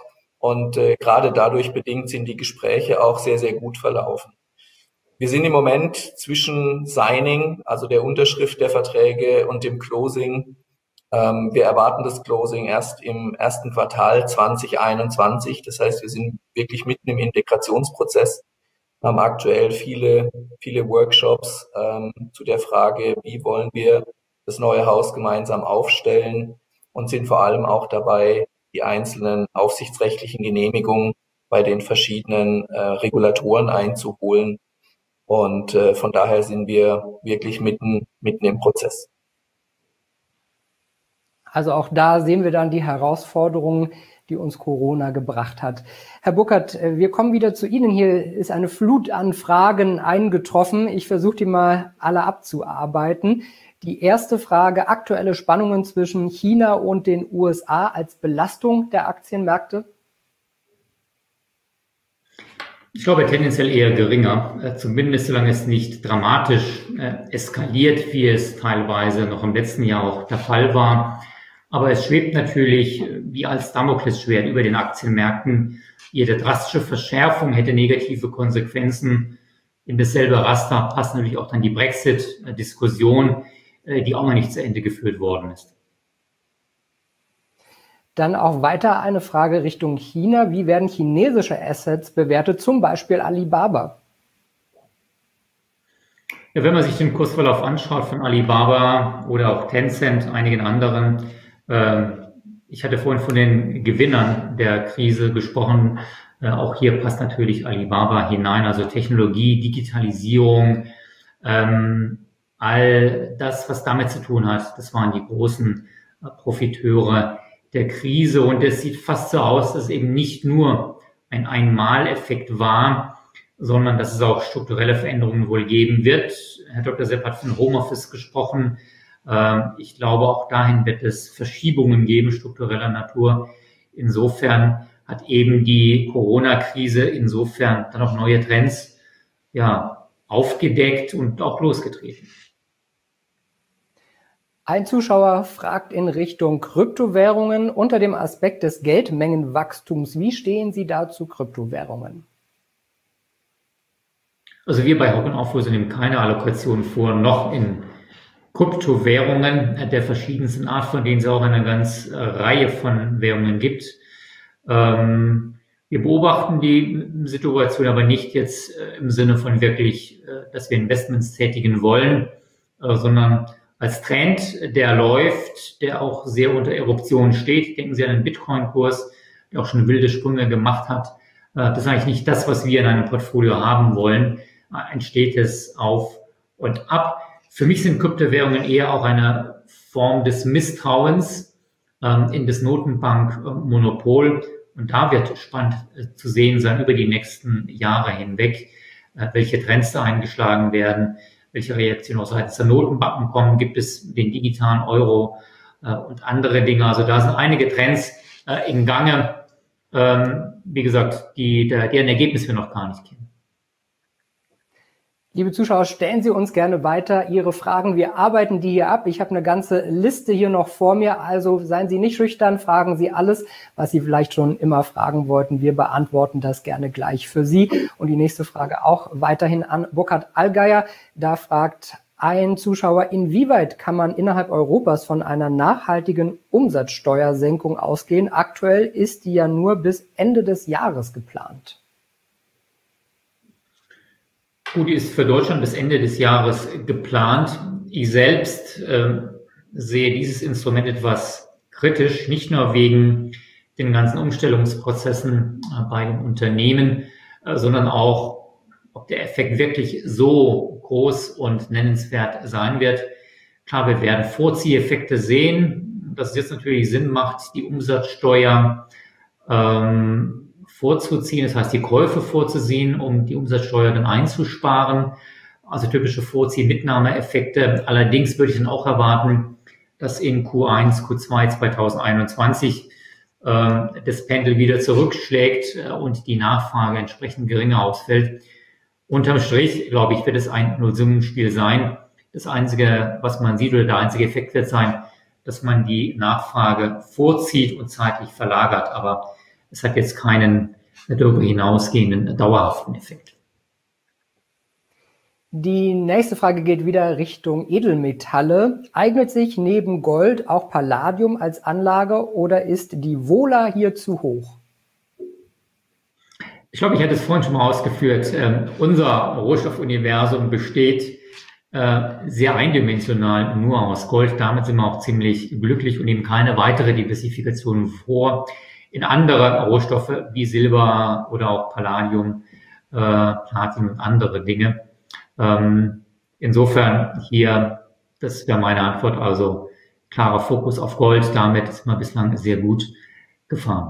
Und äh, gerade dadurch bedingt sind die Gespräche auch sehr, sehr gut verlaufen. Wir sind im Moment zwischen Signing, also der Unterschrift der Verträge, und dem Closing. Ähm, wir erwarten das Closing erst im ersten Quartal zwanzig einundzwanzig. Das heißt, wir sind wirklich mitten im Integrationsprozess, haben aktuell viele, viele Workshops ähm, zu der Frage, wie wollen wir das neue Haus gemeinsam aufstellen, und sind vor allem auch dabei, die einzelnen aufsichtsrechtlichen Genehmigungen bei den verschiedenen äh, Regulatoren einzuholen. Und äh, von daher sind wir wirklich mitten, mitten im Prozess. Also auch da sehen wir dann die Herausforderungen, die uns Corona gebracht hat. Herr Burkhardt, wir kommen wieder zu Ihnen. Hier ist eine Flut an Fragen eingetroffen. Ich versuche die mal alle abzuarbeiten. Die erste Frage: aktuelle Spannungen zwischen China und den U S A als Belastung der Aktienmärkte? Ich glaube tendenziell eher geringer, zumindest solange es nicht dramatisch eskaliert, wie es teilweise noch im letzten Jahr auch der Fall war. Aber es schwebt natürlich wie als Damoklesschwert über den Aktienmärkten. Jede drastische Verschärfung hätte negative Konsequenzen. In dasselbe Raster passt natürlich auch dann die Brexit-Diskussion, die auch noch nicht zu Ende geführt worden ist. Dann auch weiter eine Frage Richtung China. Wie werden chinesische Assets bewertet, zum Beispiel Alibaba? Ja, wenn man sich den Kursverlauf anschaut von Alibaba oder auch Tencent, einigen anderen, äh, ich hatte vorhin von den Gewinnern der Krise gesprochen, äh, auch hier passt natürlich Alibaba hinein, also Technologie, Digitalisierung, ähm, all das, was damit zu tun hat, das waren die großen äh, Profiteure der Krise, und es sieht fast so aus, dass es eben nicht nur ein Einmaleffekt war, sondern dass es auch strukturelle Veränderungen wohl geben wird. Herr Doktor Sepp hat von Homeoffice gesprochen. Ich glaube, auch dahin wird es Verschiebungen geben, struktureller Natur. Insofern hat eben die Corona-Krise insofern dann auch neue Trends ja aufgedeckt und auch losgetreten. Ein Zuschauer fragt in Richtung Kryptowährungen unter dem Aspekt des Geldmengenwachstums. Wie stehen Sie da zu Kryptowährungen? Also wir bei Hauck und Aufhäuser nehmen keine Allokation vor, noch in Kryptowährungen der verschiedensten Art, von denen es auch eine ganze Reihe von Währungen gibt. Ähm, wir beobachten die Situation aber nicht jetzt im Sinne von wirklich, dass wir Investments tätigen wollen, äh, sondern als Trend, der läuft, der auch sehr unter Eruption steht. Denken Sie an den Bitcoin-Kurs, der auch schon wilde Sprünge gemacht hat. Das ist eigentlich nicht das, was wir in einem Portfolio haben wollen. Ein stetes Auf und Ab. Für mich sind Kryptowährungen eher auch eine Form des Misstrauens in das Notenbankmonopol. Und da wird spannend zu sehen sein über die nächsten Jahre hinweg, welche Trends da eingeschlagen werden, welche Reaktionen auch seitens der Notenbanken kommen, gibt es den digitalen Euro äh, und andere Dinge. Also da sind einige Trends äh, in Gange, ähm, wie gesagt, die, der, deren Ergebnis wir noch gar nicht kennen. Liebe Zuschauer, stellen Sie uns gerne weiter Ihre Fragen. Wir arbeiten die hier ab. Ich habe eine ganze Liste hier noch vor mir. Also seien Sie nicht schüchtern, fragen Sie alles, was Sie vielleicht schon immer fragen wollten. Wir beantworten das gerne gleich für Sie. Und die nächste Frage auch weiterhin an Burkhard Allgeier. Da fragt ein Zuschauer, inwieweit kann man innerhalb Europas von einer nachhaltigen Umsatzsteuersenkung ausgehen? Aktuell ist die ja nur bis Ende des Jahres geplant. Gut, die ist für Deutschland bis Ende des Jahres geplant. Ich selbst äh, sehe dieses Instrument etwas kritisch, nicht nur wegen den ganzen Umstellungsprozessen äh, bei den Unternehmen, äh, sondern auch, ob der Effekt wirklich so groß und nennenswert sein wird. Klar, wir werden Vorzieheffekte sehen, dass es jetzt natürlich Sinn macht, die Umsatzsteuer ähm, vorzuziehen, das heißt die Käufe vorzusehen, um die Umsatzsteuer dann einzusparen, also typische Vorzieh-Mitnahmeeffekte. Allerdings würde ich dann auch erwarten, dass in Q eins, Q zwei zweitausendeinundzwanzig äh, das Pendel wieder zurückschlägt äh, und die Nachfrage entsprechend geringer ausfällt. Unterm Strich, glaube ich, wird es ein Nullsummenspiel sein. Das Einzige, was man sieht, oder der einzige Effekt wird sein, dass man die Nachfrage vorzieht und zeitlich verlagert. Aber es hat jetzt keinen darüber hinausgehenden dauerhaften Effekt. Die nächste Frage geht wieder Richtung Edelmetalle. Eignet sich neben Gold auch Palladium als Anlage oder ist die Vola hier zu hoch? Ich glaube, ich hatte es vorhin schon mal ausgeführt. Ähm, unser Rohstoffuniversum besteht äh, sehr eindimensional nur aus Gold. Damit sind wir auch ziemlich glücklich und nehmen keine weitere Diversifikation vor in andere Rohstoffe wie Silber oder auch Palladium, äh, Platin und andere Dinge. Ähm, insofern hier, das wäre meine Antwort, also klarer Fokus auf Gold. Damit ist man bislang sehr gut gefahren.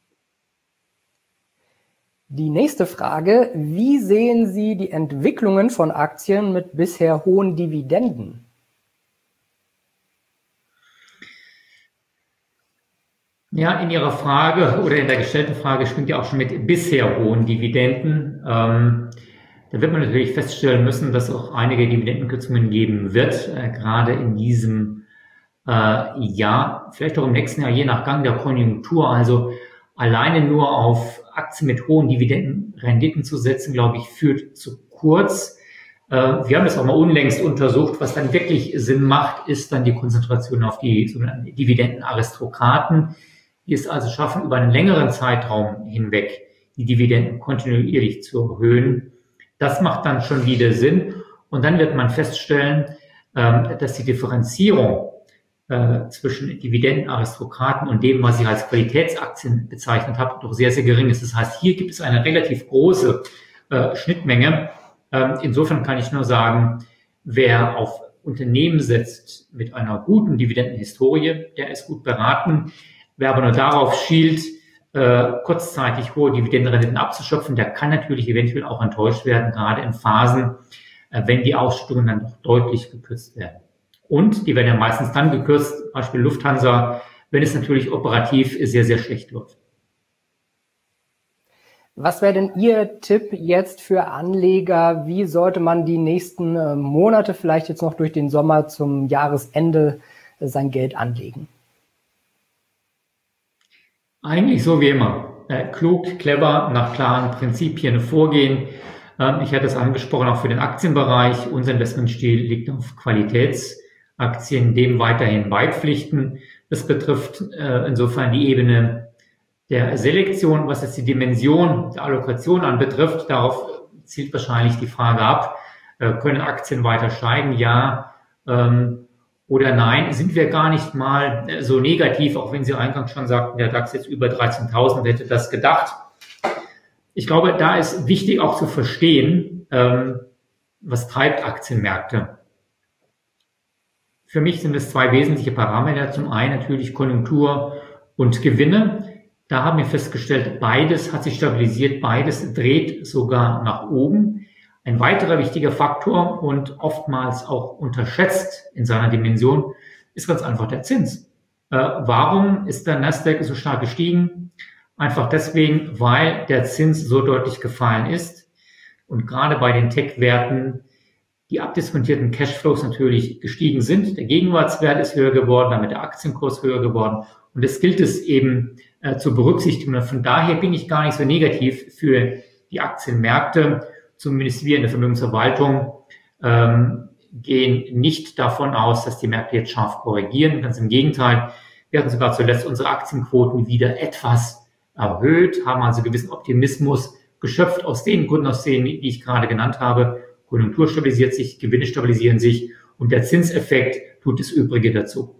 Die nächste Frage, wie sehen Sie die Entwicklungen von Aktien mit bisher hohen Dividenden? Ja, in Ihrer Frage oder in der gestellten Frage schwingt ja auch schon mit bisher hohen Dividenden. Ähm, da wird man natürlich feststellen müssen, dass es auch einige Dividendenkürzungen geben wird, äh, gerade in diesem äh, Jahr, vielleicht auch im nächsten Jahr, je nach Gang der Konjunktur. Also alleine nur auf Aktien mit hohen Dividendenrenditen zu setzen, glaube ich, führt zu kurz. Äh, wir haben das auch mal unlängst untersucht. Was dann wirklich Sinn macht, ist dann die Konzentration auf die sogenannten Dividendenaristokraten, die es also schaffen, über einen längeren Zeitraum hinweg die Dividenden kontinuierlich zu erhöhen. Das macht dann schon wieder Sinn. Und dann wird man feststellen, äh, dass die Differenzierung Äh, zwischen Dividendenaristokraten und dem, was ich als Qualitätsaktien bezeichnet habe, doch sehr, sehr gering ist. Das heißt, hier gibt es eine relativ große äh, Schnittmenge. Ähm, insofern kann ich nur sagen, wer auf Unternehmen setzt mit einer guten Dividendenhistorie, der ist gut beraten. Wer aber nur darauf schielt, äh, kurzzeitig hohe Dividendenrenditen abzuschöpfen, der kann natürlich eventuell auch enttäuscht werden, gerade in Phasen, äh, wenn die Ausschüttungen dann doch deutlich gekürzt werden. Und die werden ja meistens dann gekürzt, Beispiel Lufthansa, wenn es natürlich operativ sehr, sehr schlecht läuft. Was wäre denn Ihr Tipp jetzt für Anleger? Wie sollte man die nächsten äh, Monate, vielleicht jetzt noch durch den Sommer zum Jahresende, äh, sein Geld anlegen? Eigentlich so wie immer. Äh, klug, clever, nach klaren Prinzipien vorgehen. Ähm, ich hatte es angesprochen, auch für den Aktienbereich. Unser Investmentstil liegt auf Qualitäts- Aktien dem weiterhin beipflichten. Das betrifft äh, insofern die Ebene der Selektion, was jetzt die Dimension der Allokation anbetrifft. Darauf zielt wahrscheinlich die Frage ab, äh, können Aktien weiter steigen? Ja ähm, oder nein? Sind wir gar nicht mal äh, so negativ, auch wenn Sie eingangs schon sagten, der DAX jetzt über dreizehntausend, hätte das gedacht. Ich glaube, da ist wichtig auch zu verstehen, ähm, was treibt Aktienmärkte. Für mich sind es zwei wesentliche Parameter. Zum einen natürlich Konjunktur und Gewinne. Da haben wir festgestellt, beides hat sich stabilisiert, beides dreht sogar nach oben. Ein weiterer wichtiger Faktor und oftmals auch unterschätzt in seiner Dimension ist ganz einfach der Zins. Äh, warum ist der Nasdaq so stark gestiegen? Einfach deswegen, weil der Zins so deutlich gefallen ist und gerade bei den Tech-Werten die abdiskontierten Cashflows natürlich gestiegen sind. Der Gegenwartswert ist höher geworden, damit der Aktienkurs höher geworden. Und das gilt es eben äh, zu berücksichtigen. Und von daher bin ich gar nicht so negativ für die Aktienmärkte. Zumindest wir in der Vermögensverwaltung ähm, gehen nicht davon aus, dass die Märkte jetzt scharf korrigieren. Ganz im Gegenteil. Wir hatten sogar zuletzt unsere Aktienquoten wieder etwas erhöht, haben also gewissen Optimismus geschöpft aus den Gründen, aus denen, die ich gerade genannt habe. Konjunktur stabilisiert sich, Gewinne stabilisieren sich und der Zinseffekt tut das Übrige dazu.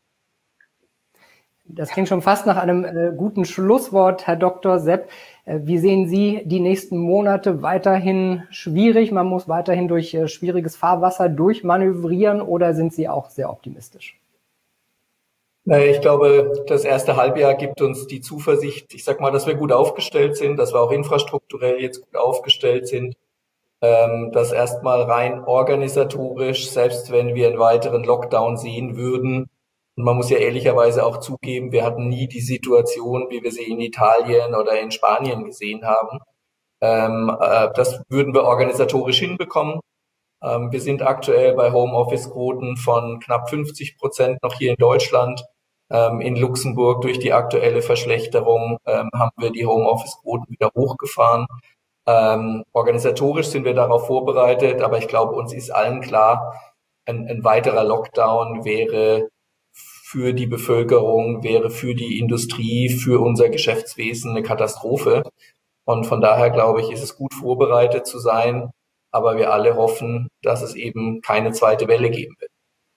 Das klingt schon fast nach einem äh, guten Schlusswort, Herr Doktor Sepp. Äh, wie sehen Sie die nächsten Monate? Weiterhin schwierig? Man muss weiterhin durch äh, schwieriges Fahrwasser durchmanövrieren oder sind Sie auch sehr optimistisch? Ich glaube, das erste Halbjahr gibt uns die Zuversicht, ich sag mal, dass wir gut aufgestellt sind, dass wir auch infrastrukturell jetzt gut aufgestellt sind. Das erstmal rein organisatorisch, selbst wenn wir einen weiteren Lockdown sehen würden. Und man muss ja ehrlicherweise auch zugeben, wir hatten nie die Situation, wie wir sie in Italien oder in Spanien gesehen haben. Das würden wir organisatorisch hinbekommen. Wir sind aktuell bei Homeoffice-Quoten von knapp fünfzig Prozent noch hier in Deutschland. Ähm, in Luxemburg durch die aktuelle Verschlechterung ähm, haben wir die Homeoffice-Quoten wieder hochgefahren. Ähm, organisatorisch sind wir darauf vorbereitet, aber ich glaube, uns ist allen klar, ein, ein weiterer Lockdown wäre für die Bevölkerung, wäre für die Industrie, für unser Geschäftswesen eine Katastrophe. Und von daher, glaube ich, ist es gut vorbereitet zu sein, aber wir alle hoffen, dass es eben keine zweite Welle geben wird.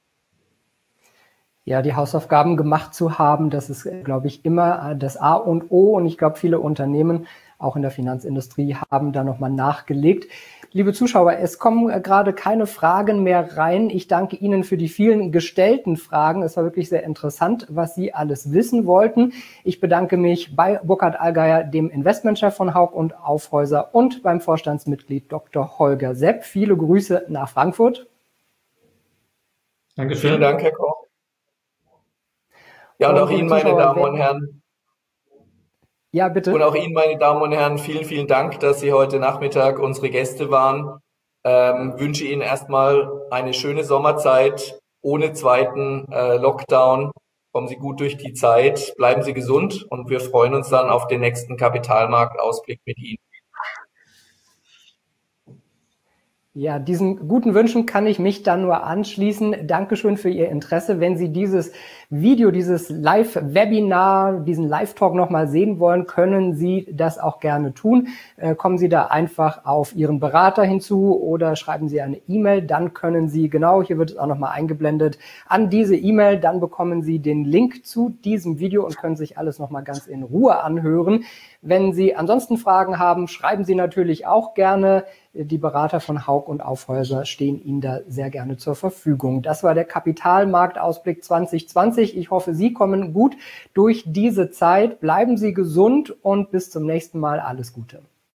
Ja, die Hausaufgaben gemacht zu haben, das ist, glaube ich, immer das A und O. Und ich glaube, viele Unternehmen, auch in der Finanzindustrie, haben da nochmal nachgelegt. Liebe Zuschauer, es kommen gerade keine Fragen mehr rein. Ich danke Ihnen für die vielen gestellten Fragen. Es war wirklich sehr interessant, was Sie alles wissen wollten. Ich bedanke mich bei Burkhard Allgeier, dem Investmentchef von Hauck und Aufhäuser, und beim Vorstandsmitglied Doktor Holger Sepp. Viele Grüße nach Frankfurt. Dankeschön. Vielen Dank, Herr Koch. Ja, und, und auch Ihnen, meine Damen und Herren. Ja, bitte. Und auch Ihnen, meine Damen und Herren, vielen, vielen Dank, dass Sie heute Nachmittag unsere Gäste waren. Ähm, wünsche Ihnen erstmal eine schöne Sommerzeit ohne zweiten äh, Lockdown. Kommen Sie gut durch die Zeit, bleiben Sie gesund und wir freuen uns dann auf den nächsten Kapitalmarktausblick mit Ihnen. Ja, diesen guten Wünschen kann ich mich dann nur anschließen. Dankeschön für Ihr Interesse. Wenn Sie dieses Video, dieses Live-Webinar, diesen Live-Talk nochmal sehen wollen, können Sie das auch gerne tun. Äh, kommen Sie da einfach auf Ihren Berater hinzu oder schreiben Sie eine E-Mail. Dann können Sie, genau, hier wird es auch nochmal eingeblendet, an diese E-Mail. Dann bekommen Sie den Link zu diesem Video und können sich alles nochmal ganz in Ruhe anhören. Wenn Sie ansonsten Fragen haben, schreiben Sie natürlich auch gerne. Die Berater von Hauck und Aufhäuser stehen Ihnen da sehr gerne zur Verfügung. Das war der Kapitalmarktausblick zwanzig zwanzig. Ich hoffe, Sie kommen gut durch diese Zeit. Bleiben Sie gesund und bis zum nächsten Mal. Alles Gute.